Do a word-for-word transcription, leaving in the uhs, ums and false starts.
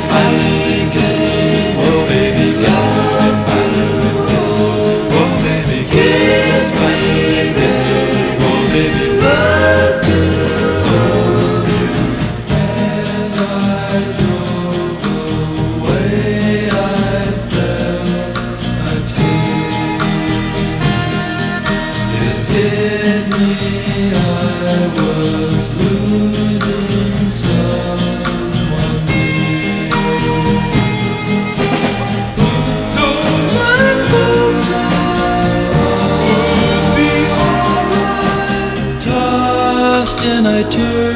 me, kiss me, oh baby, kiss me, finally kiss me, oh baby, kiss me, kiss me, oh baby, love to hold you. As I drove away, I felt a tear. It hit me, I was losing someone dear. Told my folks I would be alright, tossed in a tear.